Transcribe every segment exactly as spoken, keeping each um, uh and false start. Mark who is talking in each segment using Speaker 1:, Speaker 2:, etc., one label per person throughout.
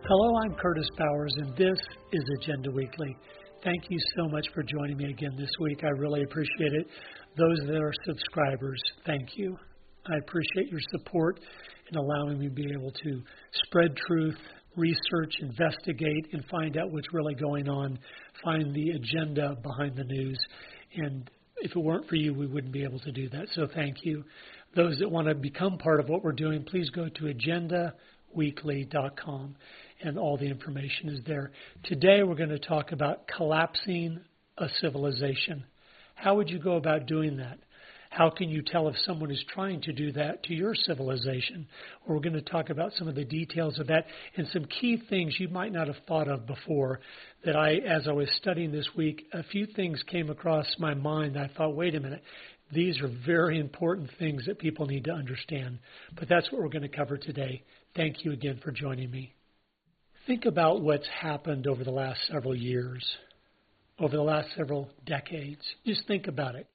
Speaker 1: Hello, I'm Curtis Bowers, and this is Agenda Weekly. Thank you so much for joining me again this week. I really appreciate it. Those that are subscribers, thank you. I appreciate your support in allowing me to be able to spread truth, research, investigate, and find out what's really going on, find the agenda behind the news. And if it weren't for you, we wouldn't be able to do that. So thank you. Those that want to become part of what we're doing, please go to agenda weekly dot com, and all the information is there. Today we're going to talk about collapsing a civilization. How would you go about doing that? How can you tell if someone is trying to do that to your civilization? Well, we're going to talk about some of the details of that and some key things you might not have thought of before that I, as I was studying this week, a few things came across my mind that I thought, wait a minute, these are very important things that people need to understand. But that's what we're going to cover today. Thank you again for joining me. Think about what's happened over the last several years, over the last several decades. Just think about it.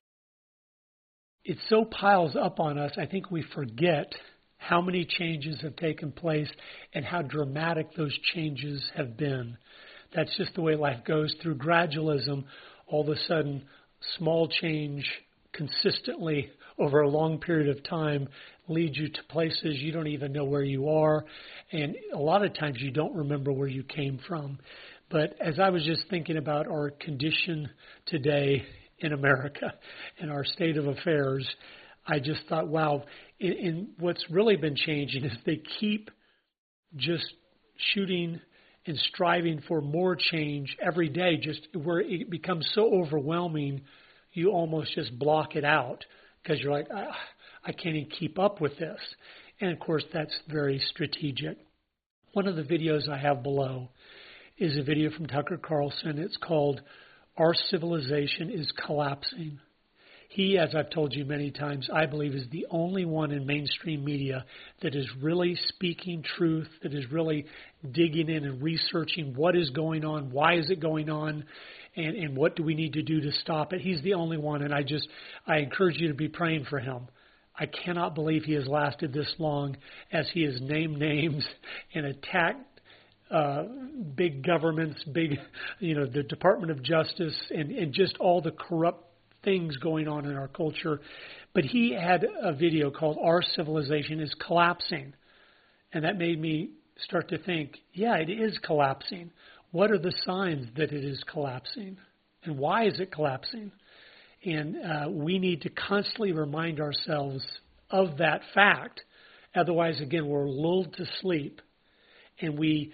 Speaker 1: It so piles up on us, I think we forget how many changes have taken place and how dramatic those changes have been. That's just the way life goes. Through gradualism, all of a sudden, small change consistently over a long period of time leads you to places you don't even know where you are, and a lot of times you don't remember where you came from. But as I was just thinking about our condition today in America and our state of affairs, I just thought, wow, in, in what's really been changing is they keep just shooting and striving for more change every day, just where it becomes so overwhelming you almost just block it out because you're like, ah, I can't even keep up with this. And, of course, that's very strategic. One of the videos I have below is a video from Tucker Carlson. It's called Our Civilization is Collapsing. He, as I've told you many times, I believe is the only one in mainstream media that is really speaking truth, that is really digging in and researching what is going on, why is it going on, and, and what do we need to do to stop it. He's the only one, and I just I encourage you to be praying for him. I cannot believe he has lasted this long as he has named names and attacked uh, big governments, big, you know, the Department of Justice, and, and just all the corrupt things going on in our culture. But he had a video called Our Civilization is Collapsing. And that made me start to think, yeah, it is collapsing. What are the signs that it is collapsing? And why is it collapsing? And uh, we need to constantly remind ourselves of that fact. Otherwise, again, we're lulled to sleep. And we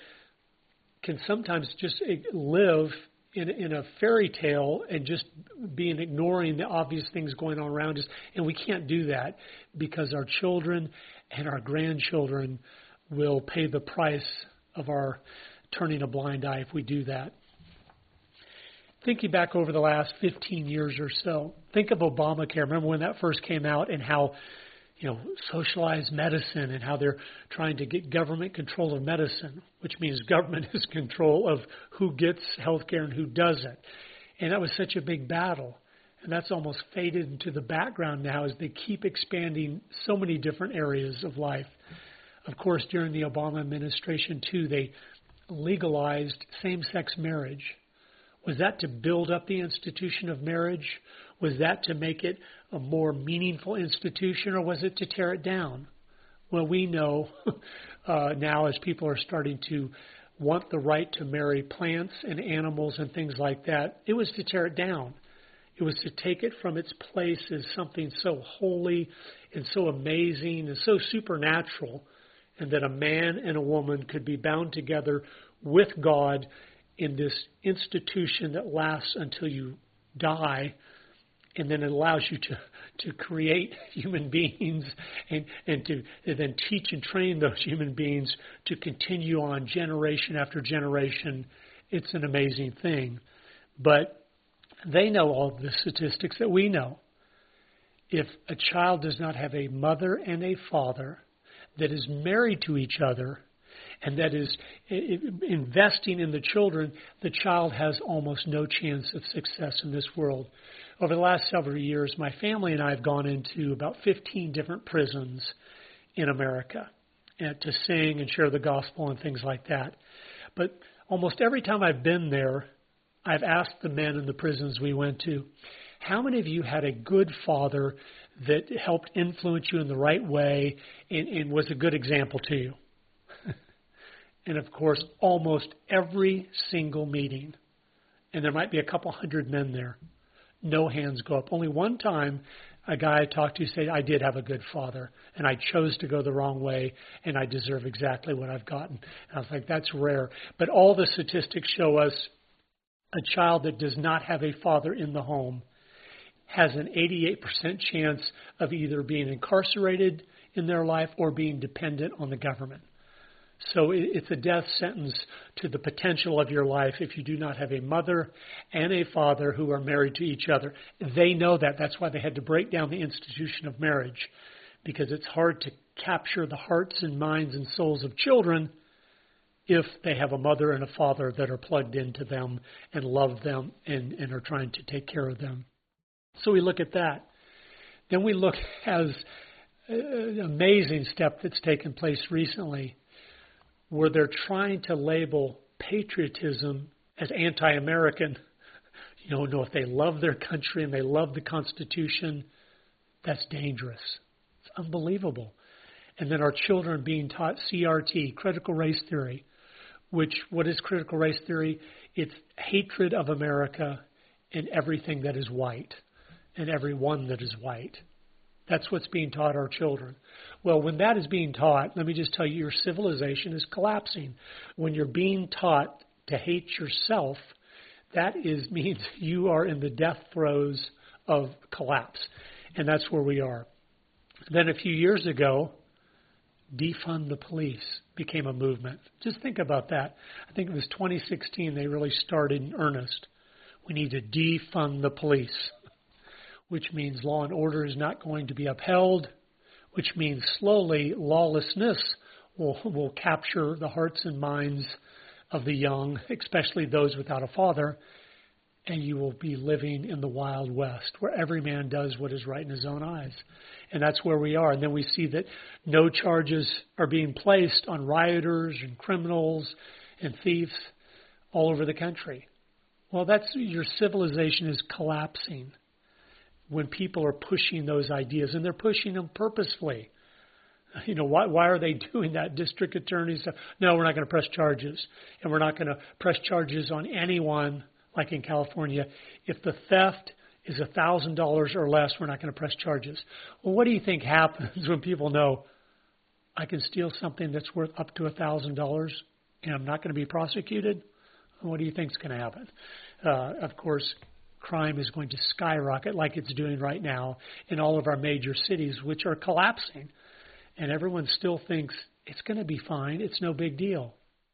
Speaker 1: can sometimes just live in, in a fairy tale and just being ignoring the obvious things going on around us. And we can't do that because our children and our grandchildren will pay the price of our turning a blind eye if we do that. Thinking back over the last fifteen years or so, think of Obamacare. Remember when that first came out and how, you know, socialized medicine and how they're trying to get government control of medicine, which means government has control of who gets health care and who doesn't. And that was such a big battle. And that's almost faded into the background now as they keep expanding so many different areas of life. Of course, during the Obama administration, too, they legalized same-sex marriage. Was that to build up the institution of marriage? Was that to make it a more meaningful institution, or was it to tear it down? Well, we know uh, now as people are starting to want the right to marry plants and animals and things like that, it was to tear it down. It was to take it from its place as something so holy and so amazing and so supernatural, and that a man and a woman could be bound together with God in this institution that lasts until you die, and then it allows you to, to create human beings and, and to and then teach and train those human beings to continue on generation after generation. It's an amazing thing. But they know all the statistics that we know. If a child does not have a mother and a father that is married to each other, and that is investing in the children, the child has almost no chance of success in this world. Over the last several years, my family and I have gone into about fifteen different prisons in America to sing and share the gospel and things like that. But almost every time I've been there, I've asked the men in the prisons we went to, how many of you had a good father that helped influence you in the right way and, and was a good example to you? And, of course, almost every single meeting, and there might be a couple hundred men there, no hands go up. Only one time a guy I talked to said, I did have a good father, and I chose to go the wrong way, and I deserve exactly what I've gotten. And I was like, that's rare. But all the statistics show us a child that does not have a father in the home has an eighty-eight percent chance of either being incarcerated in their life or being dependent on the government. So it's a death sentence to the potential of your life if you do not have a mother and a father who are married to each other. They know that. That's why they had to break down the institution of marriage, because it's hard to capture the hearts and minds and souls of children if they have a mother and a father that are plugged into them and love them and, and are trying to take care of them. So we look at that. Then we look as an amazing step that's taken place recently, where they're trying to label patriotism as anti-American. You don't know if they love their country and they love the Constitution. That's dangerous. It's unbelievable. And then our children being taught C R T, critical race theory, which, what is critical race theory? It's hatred of America and everything that is white and everyone that is white. That's what's being taught our children. Well, when that is being taught, let me just tell you, your civilization is collapsing. When you're being taught to hate yourself, that is means you are in the death throes of collapse. And that's where we are. Then a few years ago, defund the police became a movement. Just think about that. I think it was twenty sixteen they really started in earnest. We need to defund the police, which means law and order is not going to be upheld, which means slowly lawlessness will, will capture the hearts and minds of the young, especially those without a father, and you will be living in the Wild West, where every man does what is right in his own eyes. And that's where we are. And then we see that no charges are being placed on rioters and criminals and thieves all over the country. Well, that's your civilization is collapsing when people are pushing those ideas, and they're pushing them purposefully. You know, why, why are they doing that? District attorneys say, no, we're not going to press charges. And we're not going to press charges on anyone, like in California. If the theft is one thousand dollars or less, we're not going to press charges. Well, what do you think happens when people know I can steal something that's worth up to one thousand dollars and I'm not going to be prosecuted? What do you think is going to happen? Uh, of course, crime is going to skyrocket like it's doing right now in all of our major cities, which are collapsing. And everyone still thinks it's going to be fine. It's no big deal.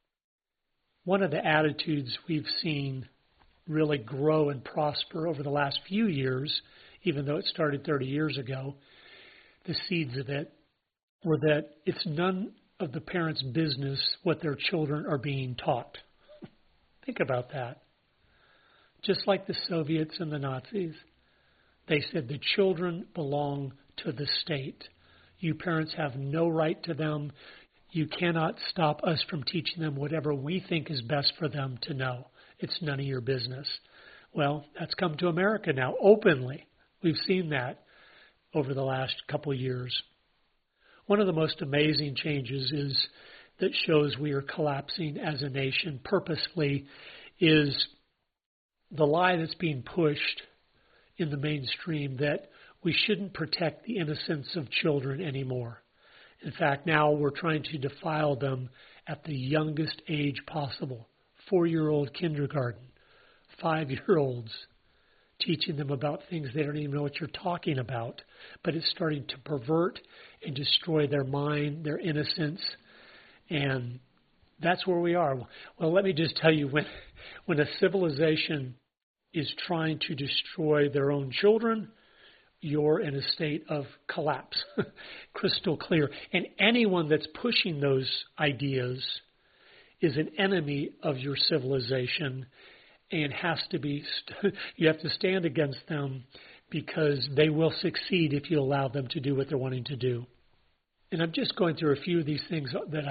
Speaker 1: One of the attitudes we've seen really grow and prosper over the last few years, even though it started thirty years ago, the seeds of it were that it's none of the parents' business what their children are being taught. Think about that. Just like the Soviets and the Nazis, they said the children belong to the state. You parents have no right to them. You cannot stop us from teaching them whatever we think is best for them to know. It's none of your business. Well, that's come to America now, openly. We've seen that over the last couple of years. One of the most amazing changes is that shows we are collapsing as a nation purposefully is the lie that's being pushed in the mainstream that we shouldn't protect the innocence of children anymore. In fact, now we're trying to defile them at the youngest age possible. Four-year-old kindergarten, five-year-olds, teaching them about things they don't even know what you're talking about. But it's starting to pervert and destroy their mind, their innocence, and that's where we are. Well, let me just tell you, when when a civilization is trying to destroy their own children, you're in a state of collapse, crystal clear. And anyone that's pushing those ideas is an enemy of your civilization and has to be, you have to stand against them because they will succeed if you allow them to do what they're wanting to do. And I'm just going through a few of these things that I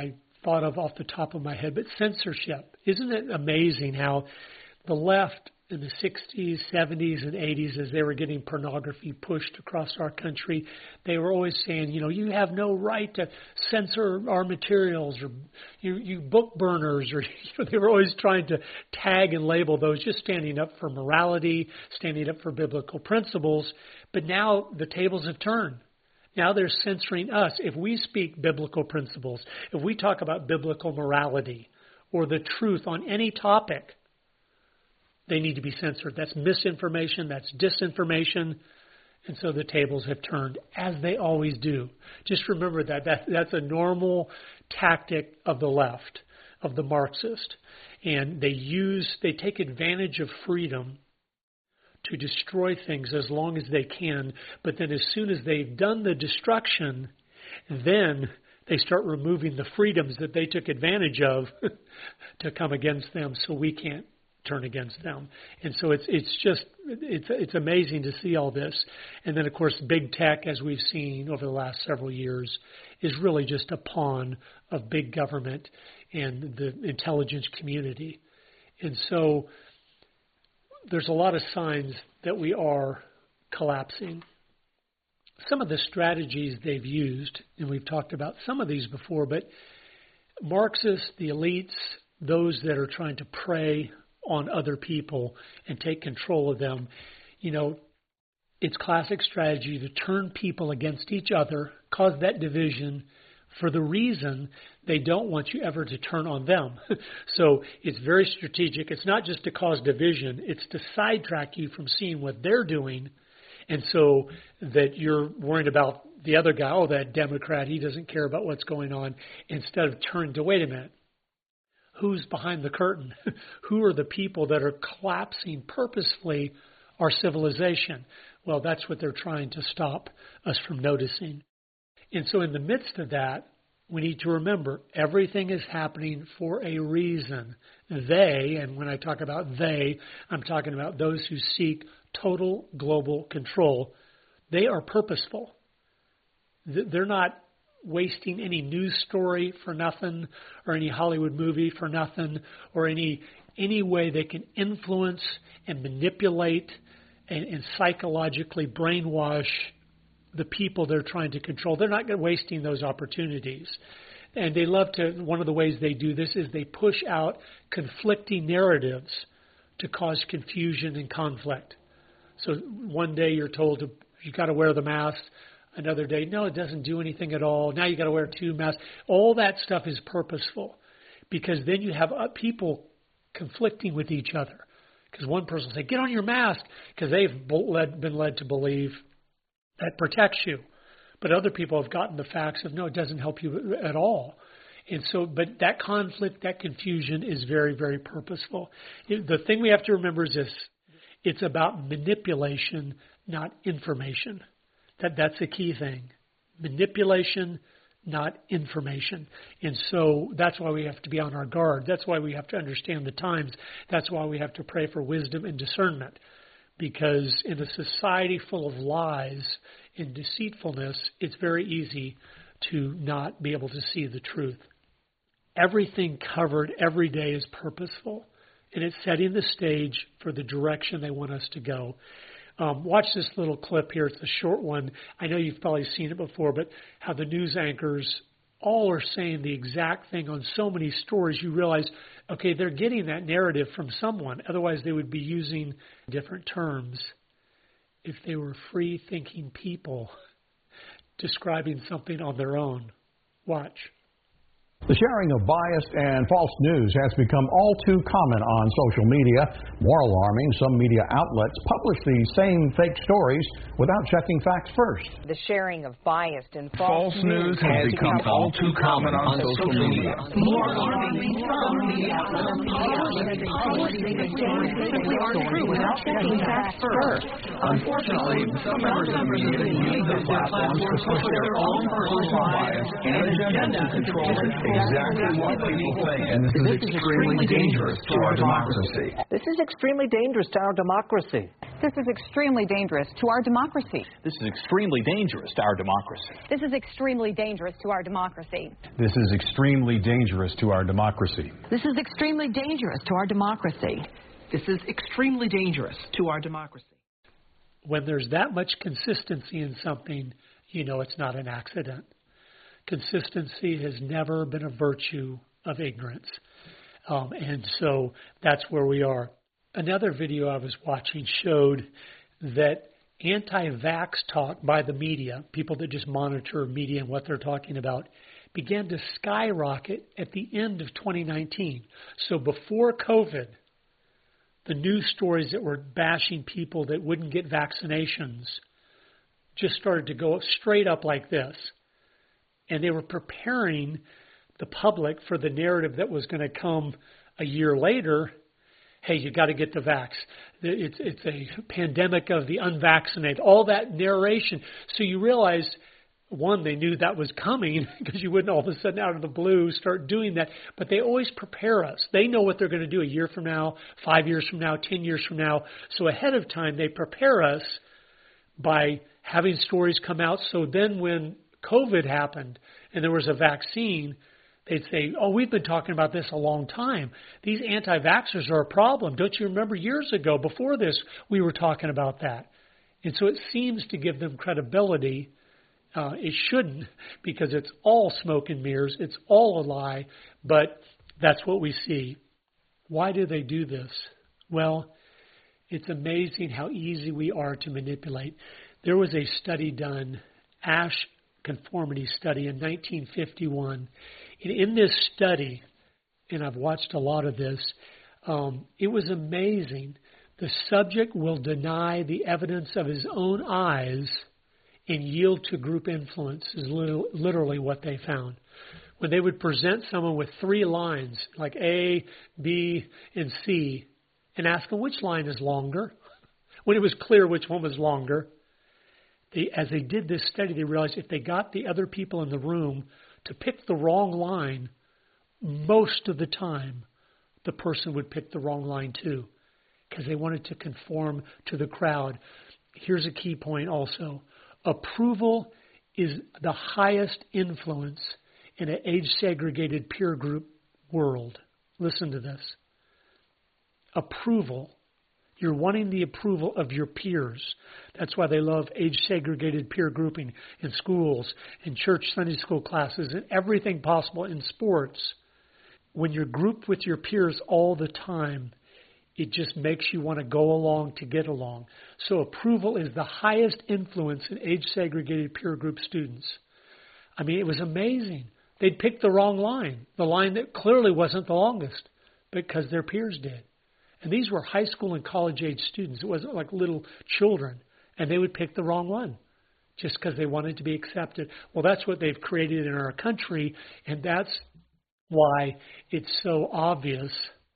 Speaker 1: thought of off the top of my head, but censorship. Isn't it amazing how the left in the sixties, seventies, and eighties, as they were getting pornography pushed across our country, they were always saying, you know, you have no right to censor our materials, or you, you book burners, or you know, they were always trying to tag and label those, just standing up for morality, standing up for biblical principles. But now the tables have turned. Now they're censoring us. If we speak biblical principles, if we talk about biblical morality or the truth on any topic, they need to be censored. That's misinformation. That's disinformation. And so the tables have turned, as they always do. Just remember that. that that's a normal tactic of the left, of the Marxist. And they use, they take advantage of freedom to destroy things as long as they can. But then as soon as they've done the destruction, then they start removing the freedoms that they took advantage of to come against them, so we can't turn against them. And so it's it's just it's it's amazing to see all this. And then of course big tech, as we've seen over the last several years, is really just a pawn of big government and the intelligence community. And so there's a lot of signs that we are collapsing. Some of the strategies they've used, and we've talked about some of these before, but Marxists, the elites, those that are trying to prey on other people and take control of them, you know, it's classic strategy to turn people against each other, cause that division for the reason they don't want you ever to turn on them. So it's very strategic. It's not just to cause division. It's to sidetrack you from seeing what they're doing, and so that you're worried about the other guy, oh, that Democrat, he doesn't care about what's going on, instead of turning to, wait a minute, who's behind the curtain? Who are the people that are collapsing purposefully our civilization? Well, that's what they're trying to stop us from noticing. And so in the midst of that, we need to remember everything is happening for a reason. They, and when I talk about they, I'm talking about those who seek total global control. They are purposeful. They're not wasting any news story for nothing, or any Hollywood movie for nothing, or any any way they can influence and manipulate and, and psychologically brainwash the people they're trying to control. They're not wasting those opportunities. And they love to, one of the ways they do this is they push out conflicting narratives to cause confusion and conflict. So one day you're told to, you got to wear the mask. Another day, no, it doesn't do anything at all. Now you got to wear two masks. All that stuff is purposeful, because then you have people conflicting with each other. Because one person will say, get on your mask, because they've led, been led to believe that protects you. But other people have gotten the facts of, no, it doesn't help you at all. And so, but that conflict, that confusion is very, very purposeful. The thing we have to remember is this: it's about manipulation, not information. That that's a key thing. Manipulation, not information. And so that's why we have to be on our guard. That's why we have to understand the times. That's why we have to pray for wisdom and discernment. Because in a society full of lies and deceitfulness, it's very easy to not be able to see the truth. Everything covered every day is purposeful, and it's setting the stage for the direction they want us to go. Um, watch this little clip here. It's a short one. I know you've probably seen it before, but how the news anchors all are saying the exact thing on so many stories, you realize, okay, they're getting that narrative from someone. Otherwise, they would be using different terms. If they were free-thinking people describing something on their own. Watch.
Speaker 2: The sharing of biased and false news has become all too common on social media. More alarming, some media outlets publish these same fake stories without checking facts first.
Speaker 3: The sharing of biased and false,
Speaker 4: false news has become all too common on social media.
Speaker 5: More alarming, some media outlets publish these same fake stories without checking facts first.
Speaker 4: Unfortunately, some members of the media use their platforms to push their own personal bias and agenda to control exactly what people think, and this is extremely dangerous to our democracy.
Speaker 6: This is extremely dangerous to our democracy. This is extremely dangerous to our democracy.
Speaker 7: This is extremely dangerous to our democracy.
Speaker 8: This is extremely dangerous to our democracy.
Speaker 9: This is extremely dangerous to our democracy.
Speaker 10: This is extremely dangerous to our democracy.
Speaker 11: This is extremely dangerous to our democracy.
Speaker 1: When there's that much consistency in something, you know it's not an accident. Consistency has never been a virtue of ignorance. Um, and so that's where we are. Another video I was watching showed that anti-vax talk by the media, people that just monitor media and what they're talking about, began to skyrocket at the end of twenty nineteen. So before COVID, the news stories that were bashing people that wouldn't get vaccinations just started to go straight up like this. And they were preparing the public for the narrative that was going to come a year later. Hey, you got to get the vax. It's, it's a pandemic of the unvaccinated. All that narration. So you realize, one, they knew that was coming because you wouldn't all of a sudden out of the blue start doing that. But they always prepare us. They know what they're going to do a year from now, five years from now, ten years from now. So ahead of time, they prepare us by having stories come out. So then when COVID happened and there was a vaccine, they'd say, oh, we've been talking about this a long time. These anti-vaxxers are a problem. Don't you remember years ago, before this, we were talking about that? And so it seems to give them credibility. Uh, it shouldn't, because it's all smoke and mirrors. It's all a lie, but that's what we see. Why do they do this? Well, it's amazing how easy we are to manipulate. There was a study done, Asch conformity study in nineteen fifty-one. And in this study, and I've watched a lot of this, um, it was amazing. The subject will deny the evidence of his own eyes and yield to group influence is literally what they found. When they would present someone with three lines, like A, B, and C, and ask them which line is longer, when it was clear which one was longer, they, as they did this study, they realized if they got the other people in the room to pick the wrong line, most of the time the person would pick the wrong line too, because they wanted to conform to the crowd. Here's a key point also. Approval is the highest influence in an age-segregated peer group world. Listen to this. Approval. You're wanting the approval of your peers. That's why they love age-segregated peer grouping in schools, in church Sunday school classes, and everything possible in sports. When you're grouped with your peers all the time, it just makes you want to go along to get along. So approval is the highest influence in age-segregated peer group students. I mean, it was amazing. They'd pick the wrong line, the line that clearly wasn't the longest, because their peers did. And these were high school and college-age students. It wasn't like little children. And they would pick the wrong one just because they wanted to be accepted. Well, that's what they've created in our country, and that's why it's so obvious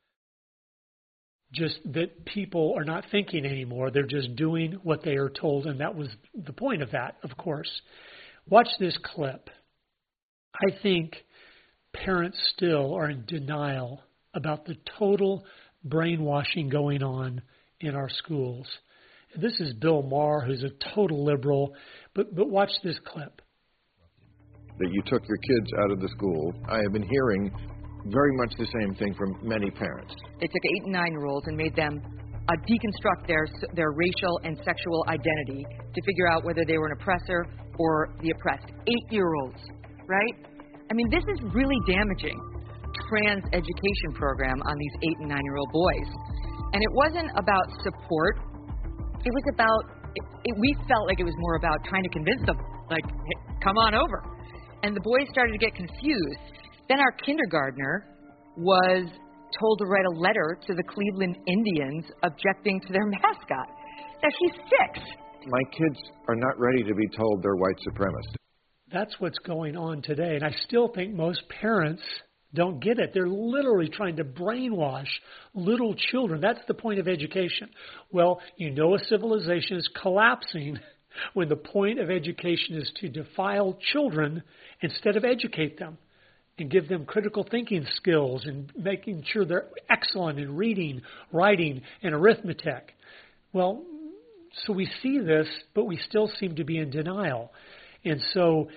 Speaker 1: just that people are not thinking anymore. They're just doing what they are told, and that was the point of that, of course. Watch this clip. I think parents still are in denial about the total brainwashing going on in our schools. This is Bill Maher, who's a total liberal, but but watch this clip.
Speaker 12: That you took your kids out of the school. I have been hearing very much the same thing from many parents.
Speaker 13: They took eight and nine-year-olds and made them uh, deconstruct their their racial and sexual identity to figure out whether they were an oppressor or the oppressed. Eight-year-olds, right? I mean, this is really damaging. Trans education program on these eight and nine-year-old boys. And it wasn't about support. It was about, it, it, we felt like it was more about trying to convince them, like, hey, come on over. And the boys started to get confused. Then our kindergartner was told to write a letter to the Cleveland Indians objecting to their mascot. Now, she's six.
Speaker 12: My kids are not ready to be told they're white supremacists.
Speaker 1: That's what's going on today. And I still think most parents don't get it. They're literally trying to brainwash little children. That's the point of education. Well, you know a civilization is collapsing when the point of education is to defile children instead of educate them and give them critical thinking skills and making sure they're excellent in reading, writing, and arithmetic. Well, so we see this, but we still seem to be in denial. And so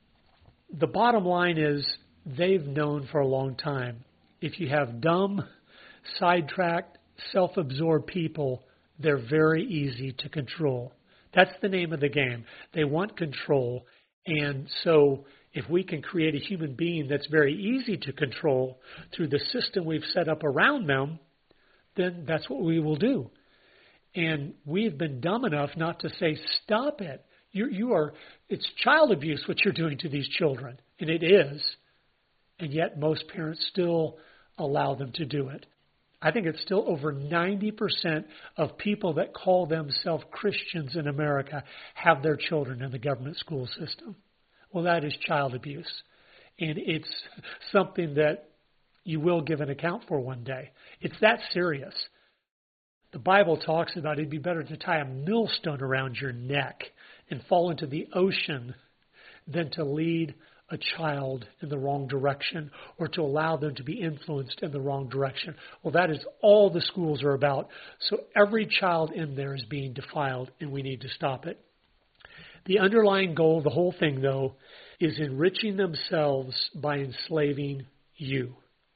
Speaker 1: the bottom line is they've known for a long time. If you have dumb, sidetracked, self-absorbed people, they're very easy to control. That's the name of the game. They want control. And so if we can create a human being that's very easy to control through the system we've set up around them, then that's what we will do. And we've been dumb enough not to say, stop it. You, you are, it's child abuse what you're doing to these children. And it is. And yet most parents still allow them to do it. I think it's still over ninety percent of people that call themselves Christians in America have their children in the government school system. Well, that is child abuse. And it's something that you will give an account for one day. It's that serious. The Bible talks about it'd be better to tie a millstone around your neck and fall into the ocean than to lead a child in the wrong direction or to allow them to be influenced in the wrong direction. Well, that is all the schools are about. So every child in there is being defiled, and we need to stop it. The underlying goal of the whole thing, though, is enriching themselves by enslaving you.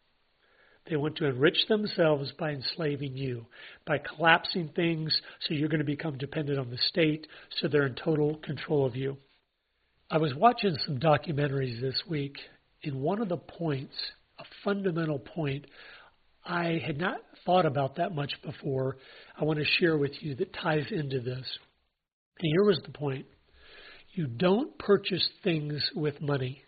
Speaker 1: They want to enrich themselves by enslaving you, by collapsing things so you're going to become dependent on the state, so they're in total control of you. I was watching some documentaries this week, and one of the points, a fundamental point, I had not thought about that much before, I want to share with you that ties into this. And here was the point. You don't purchase things with money.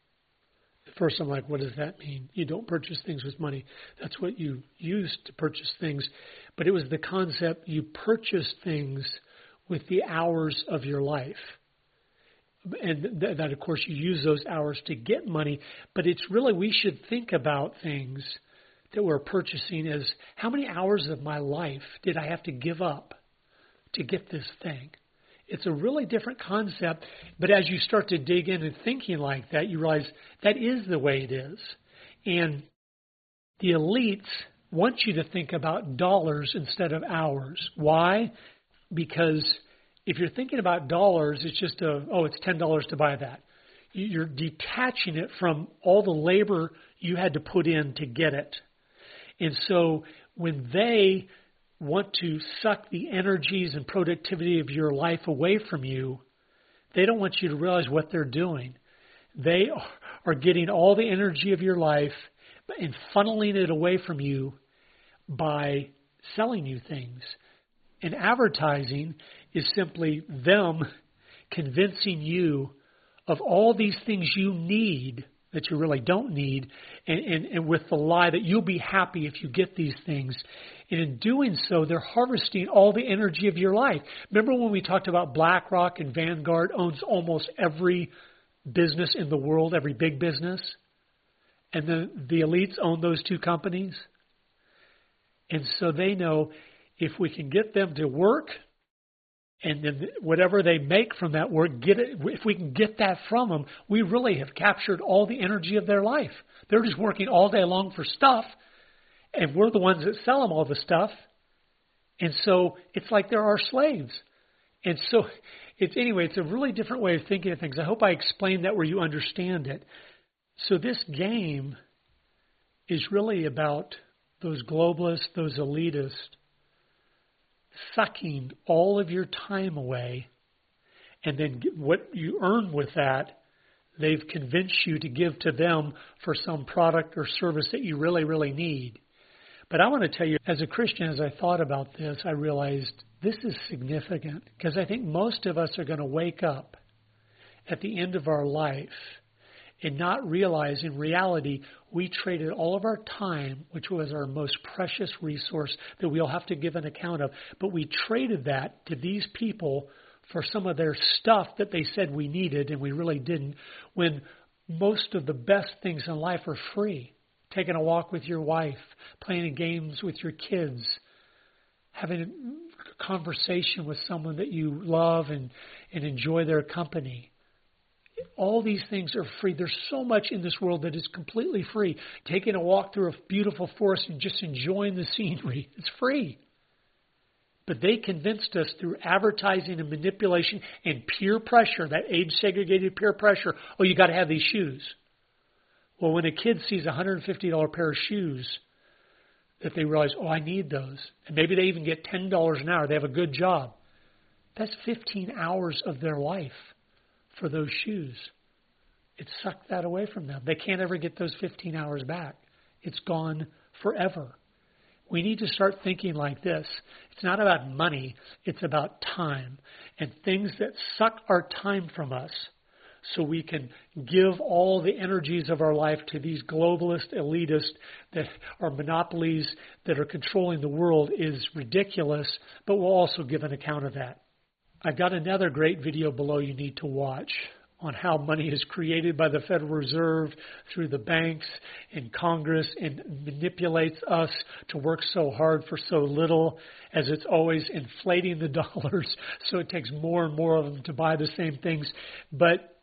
Speaker 1: At first I'm like, what does that mean? You don't purchase things with money. That's what you use to purchase things. But it was the concept you purchase things with the hours of your life. And th- that, of course, you use those hours to get money. But it's really, we should think about things that we're purchasing as how many hours of my life did I have to give up to get this thing? It's a really different concept. But as you start to dig in and thinking like that, you realize that is the way it is. And the elites want you to think about dollars instead of hours. Why? Because if you're thinking about dollars, it's just a, oh, it's ten dollars to buy that. You're detaching it from all the labor you had to put in to get it. And so when they want to suck the energies and productivity of your life away from you, they don't want you to realize what they're doing. They are getting all the energy of your life and funneling it away from you by selling you things. And advertising is simply them convincing you of all these things you need that you really don't need, and, and, and with the lie that you'll be happy if you get these things. And in doing so, they're harvesting all the energy of your life. Remember when we talked about BlackRock and Vanguard owns almost every business in the world, every big business? And the, the elites own those two companies? And so they know if we can get them to work, and then whatever they make from that work, get it. If we can get that from them, we really have captured all the energy of their life. They're just working all day long for stuff, and we're the ones that sell them all the stuff. And so it's like they're our slaves. And so it's anyway, it's a really different way of thinking of things. I hope I explained that where you understand it. So this game is really about those globalists, those elitists, sucking all of your time away, and then what you earn with that, they've convinced you to give to them for some product or service that you really, really need. But I want to tell you, as a Christian, as I thought about this, I realized this is significant because I think most of us are going to wake up at the end of our life and not realize in reality we traded all of our time, which was our most precious resource that we'll have to give an account of, but we traded that to these people for some of their stuff that they said we needed and we really didn't, when most of the best things in life are free. Taking a walk with your wife, playing games with your kids, having a conversation with someone that you love and, and enjoy their company. All these things are free. There's so much in this world that is completely free. Taking a walk through a beautiful forest and just enjoying the scenery. It's free. But they convinced us through advertising and manipulation and peer pressure, that age-segregated peer pressure, oh, you got to have these shoes. Well, when a kid sees a one hundred fifty dollars pair of shoes, that they realize, oh, I need those. And maybe they even get ten dollars an hour. They have a good job. That's fifteen hours of their life for those shoes. It sucked that away from them. They can't ever get those fifteen hours back. It's gone forever. We need to start thinking like this. It's not about money. It's about time and things that suck our time from us so we can give all the energies of our life to these globalist elitists that are monopolies that are controlling the world is ridiculous, but we'll also give an account of that. I've got another great video below you need to watch on how money is created by the Federal Reserve through the banks and Congress and manipulates us to work so hard for so little, as it's always inflating the dollars so it takes more and more of them to buy the same things. But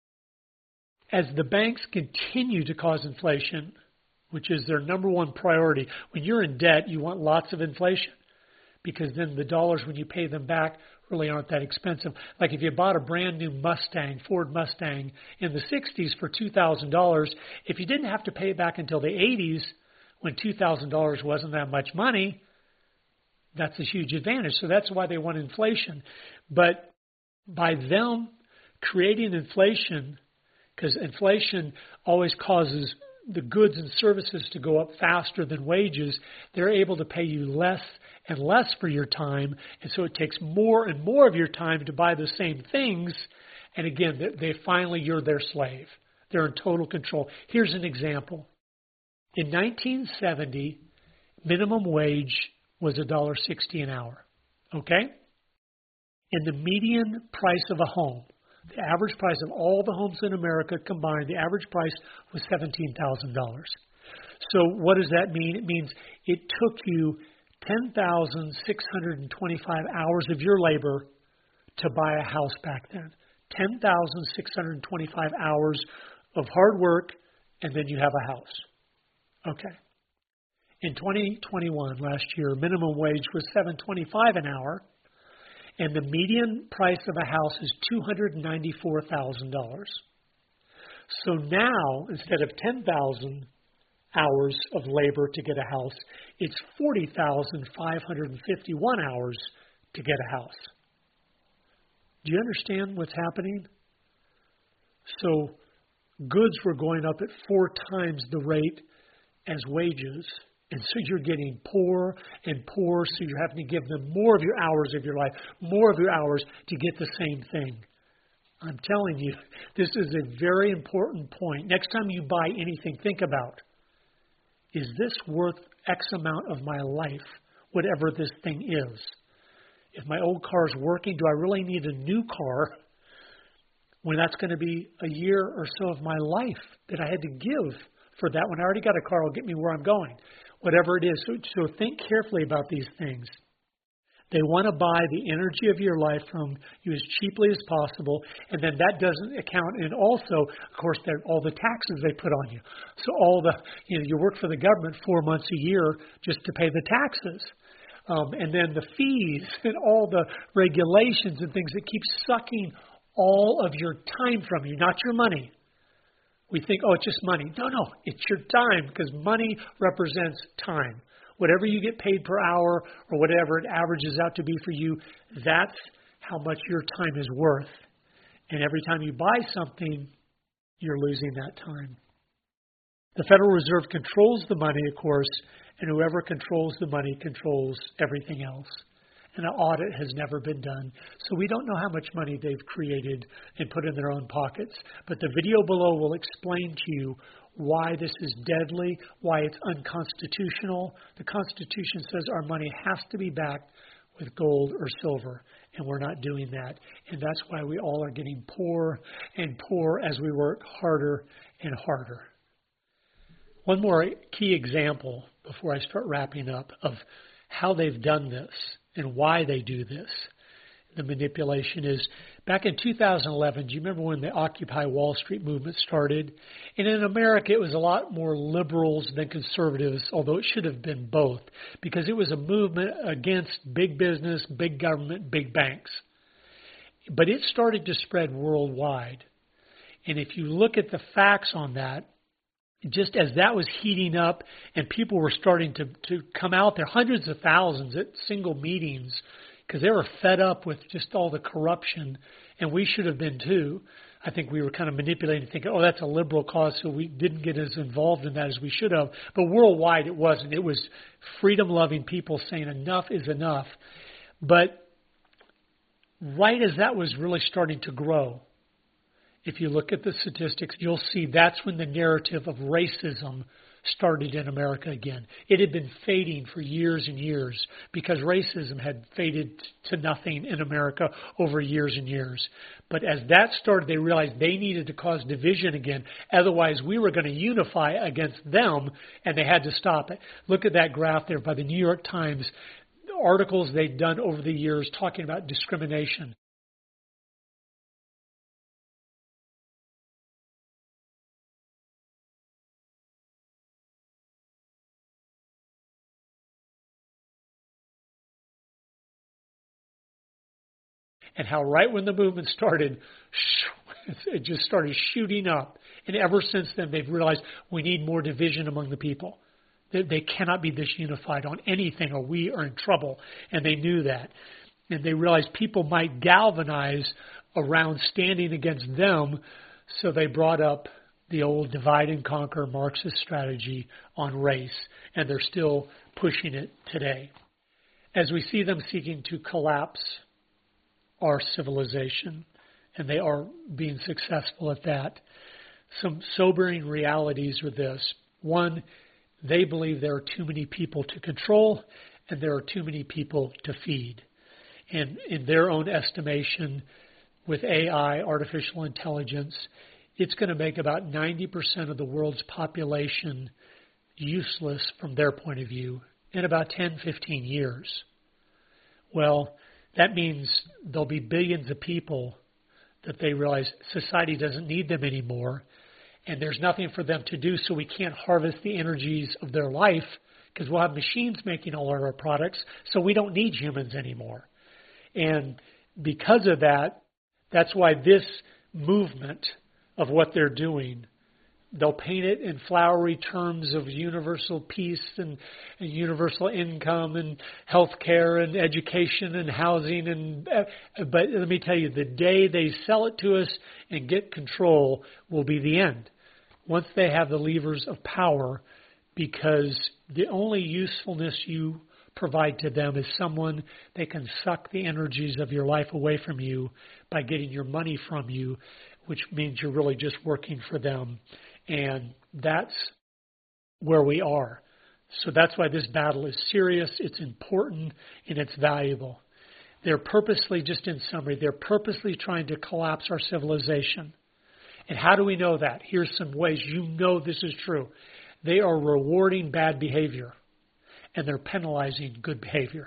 Speaker 1: as the banks continue to cause inflation, which is their number one priority, when you're in debt, you want lots of inflation because then the dollars, when you pay them back, really aren't that expensive. Like if you bought a brand new Mustang, Ford Mustang in the sixties for two thousand dollars, if you didn't have to pay it back until the eighties, when two thousand dollars wasn't that much money, that's a huge advantage. So that's why they want inflation. But by them creating inflation, because inflation always causes the goods and services to go up faster than wages, they're able to pay you less and less for your time, and so it takes more and more of your time to buy the same things, and again, they finally, you're their slave. They're in total control. Here's an example. In nineteen seventy, minimum wage was one dollar sixty an hour, okay? And the median price of a home, the average price of all the homes in America combined, the average price was seventeen thousand dollars. So what does that mean? It means it took you ten thousand six hundred twenty-five hours of your labor to buy a house back then. ten thousand six hundred twenty-five hours of hard work, and then you have a house. Okay. In twenty twenty-one, last year, minimum wage was seven dollars and twenty-five cents an hour, and the median price of a house is two hundred ninety-four thousand dollars. So now, instead of ten thousand hours of labor to get a house, it's forty thousand five hundred fifty-one hours to get a house. Do you understand what's happening? So goods were going up at four times the rate as wages, and so you're getting poorer and poorer, so you're having to give them more of your hours of your life, more of your hours to get the same thing. I'm telling you, this is a very important point. Next time you buy anything, think about, is this worth X amount of my life, whatever this thing is? If my old car is working, do I really need a new car when that's going to be a year or so of my life that I had to give for that? When I already got a car, it'll get me where I'm going, whatever it is. So, so think carefully about these things. They want to buy the energy of your life from you as cheaply as possible, and then that doesn't account in also, of course, all the taxes they put on you. So all the, you know, you work for the government four months a year just to pay the taxes. Um, and then the fees and all the regulations and things that keep sucking all of your time from you, not your money. We think, oh, it's just money. No, no, it's your time, because money represents time. Whatever you get paid per hour or whatever it averages out to be for you, that's how much your time is worth. And every time you buy something, you're losing that time. The Federal Reserve controls the money, of course, and whoever controls the money controls everything else. And an audit has never been done, so we don't know how much money they've created and put in their own pockets. But the video below will explain to you why this is deadly, why it's unconstitutional. The Constitution says our money has to be backed with gold or silver, and we're not doing that. And that's why we all are getting poorer and poorer as we work harder and harder. One more key example before I start wrapping up of how they've done this and why they do this. the manipulation is back in two thousand eleven, do you remember when the Occupy Wall Street movement started? And in America, it was a lot more liberals than conservatives, although it should have been both, because it was a movement against big business, big government, big banks. But it started to spread worldwide. And if you look at the facts on that, just as that was heating up and people were starting to, to come out there, hundreds of thousands at single meetings, because they were fed up with just all the corruption, and we should have been too. I think we were kind of manipulating, thinking, oh, that's a liberal cause, so we didn't get as involved in that as we should have. But worldwide it wasn't. It was freedom-loving people saying enough is enough. But right as that was really starting to grow, if you look at the statistics, you'll see that's when the narrative of racism started in America again. It had been fading for years and years because racism had faded to nothing in America over years and years. But as that started, they realized they needed to cause division again. Otherwise, we were going to unify against them, and they had to stop it. Look at that graph there by the New York Times, articles they'd done over the years talking about discrimination. And how right when the movement started, it just started shooting up. And ever since then, they've realized we need more division among the people. They, they cannot be this unified on anything or we are in trouble. And they knew that. And they realized people might galvanize around standing against them. So they brought up the old divide and conquer Marxist strategy on race. And they're still pushing it today. As we see them seeking to collapse our civilization, and they are being successful at that. Some sobering realities are this. One, they believe there are too many people to control, and there are too many people to feed. And in their own estimation, with A I, artificial intelligence, it's going to make about ninety percent of the world's population useless from their point of view in about ten, fifteen years. Well, that means there'll be billions of people that they realize society doesn't need them anymore, and there's nothing for them to do, so we can't harvest the energies of their life because we'll have machines making all of our products, so we don't need humans anymore. And because of that, that's why this movement of what they're doing, they'll paint it in flowery terms of universal peace and, and universal income and health care and education and housing. And but let me tell you, the day they sell it to us and get control will be the end. Once they have the levers of power, because the only usefulness you provide to them is someone they can suck the energies of your life away from you by getting your money from you, which means you're really just working for them. And that's where we are. So that's why this battle is serious, it's important, and it's valuable. They're purposely, just in summary, they're purposely trying to collapse our civilization. And how do we know that? Here's some ways you know this is true. They are rewarding bad behavior, and they're penalizing good behavior.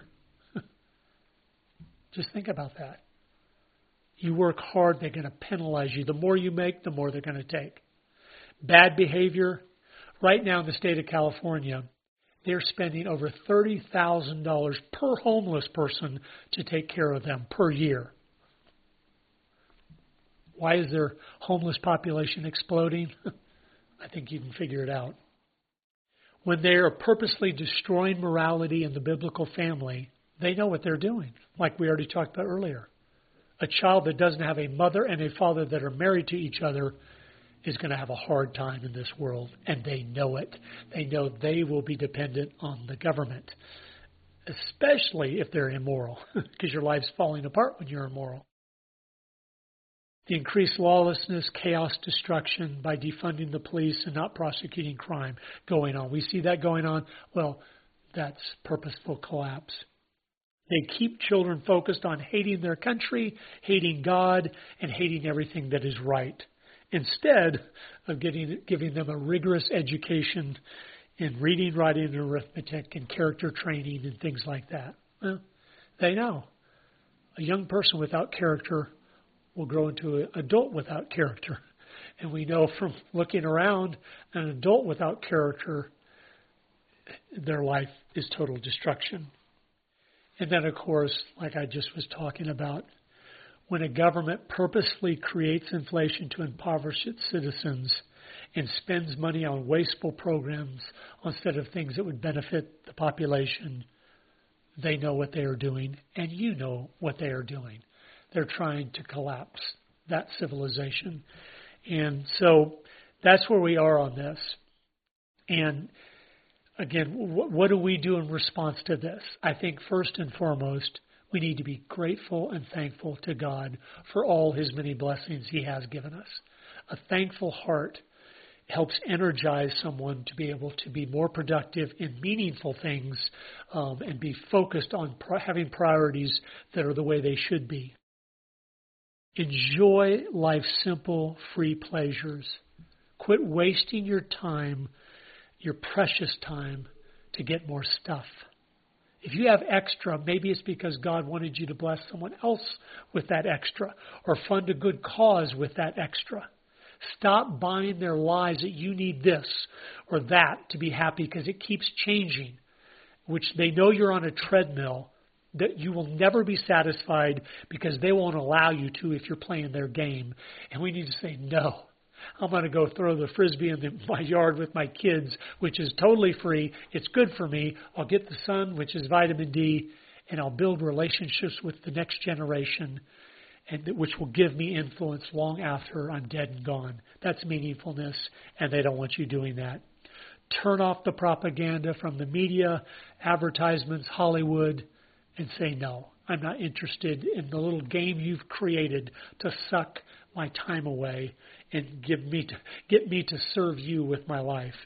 Speaker 1: Just think about that. You work hard, they're going to penalize you. The more you make, the more they're going to take. Bad behavior, right now in the state of California, they're spending over thirty thousand dollars per homeless person to take care of them per year. Why is their homeless population exploding? I think you can figure it out. When they are purposely destroying morality in the biblical family, they know what they're doing, like we already talked about earlier. A child that doesn't have a mother and a father that are married to each other is going to have a hard time in this world, and they know it. They know they will be dependent on the government, especially if they're immoral, because your life's falling apart when you're immoral. The increased lawlessness, chaos, destruction by defunding the police and not prosecuting crime going on. We see that going on. Well, that's purposeful collapse. They keep children focused on hating their country, hating God, and hating everything that is right, instead of getting, giving them a rigorous education in reading, writing, and arithmetic, and character training, and things like that. Well, they know. A young person without character will grow into an adult without character. And we know from looking around, an adult without character, their life is total destruction. And then, of course, like I just was talking about, when a government purposely creates inflation to impoverish its citizens and spends money on wasteful programs instead of things that would benefit the population, they know what they are doing, and you know what they are doing. They're trying to collapse that civilization. And so that's where we are on this. And again, what, what do we do in response to this? I think first and foremost, we need to be grateful and thankful to God for all His many blessings He has given us. A thankful heart helps energize someone to be able to be more productive in meaningful things um, and be focused on pro- having priorities that are the way they should be. Enjoy life's simple, free pleasures. Quit wasting your time, your precious time, to get more stuff. If you have extra, maybe it's because God wanted you to bless someone else with that extra or fund a good cause with that extra. Stop buying their lies that you need this or that to be happy, because it keeps changing, which they know you're on a treadmill that you will never be satisfied because they won't allow you to if you're playing their game. And we need to say, no, I'm going to go throw the Frisbee in the, my yard with my kids, which is totally free. It's good for me. I'll get the sun, which is vitamin D, and I'll build relationships with the next generation, and which will give me influence long after I'm dead and gone. That's meaningfulness, and they don't want you doing that. Turn off the propaganda from the media, advertisements, Hollywood, and say, no, I'm not interested in the little game you've created to suck my time away and give me to, get me to serve you with my life.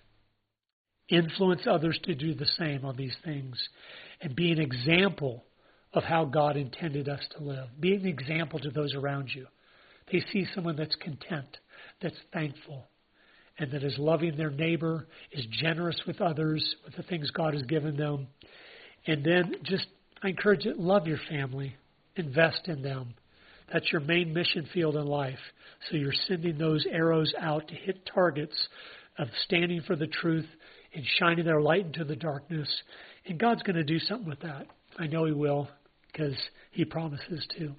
Speaker 1: Influence others to do the same on these things and be an example of how God intended us to live. Be an example to those around you. They see someone that's content, that's thankful, and that is loving their neighbor, is generous with others, with the things God has given them. And then just, I encourage you, love your family. Invest in them. That's your main mission field in life. So you're sending those arrows out to hit targets of standing for the truth and shining their light into the darkness. And God's going to do something with that. I know He will, because He promises to.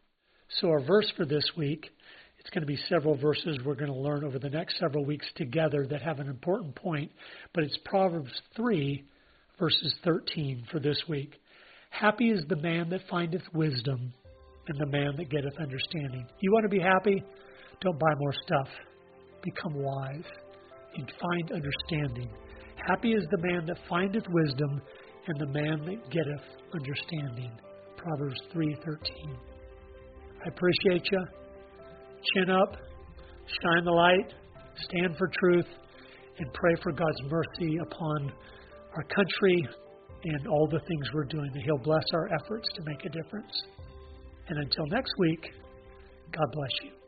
Speaker 1: So our verse for this week, it's going to be several verses we're going to learn over the next several weeks together that have an important point. But it's Proverbs three, verses thirteen for this week. Happy is the man that findeth wisdom, and the man that getteth understanding. You want to be happy? Don't buy more stuff. Become wise and find understanding. Happy is the man that findeth wisdom, and the man that getteth understanding. Proverbs three thirteen. I appreciate you. Chin up, shine the light, stand for truth, and pray for God's mercy upon our country and all the things we're doing, that He'll bless our efforts to make a difference. And until next week, God bless you.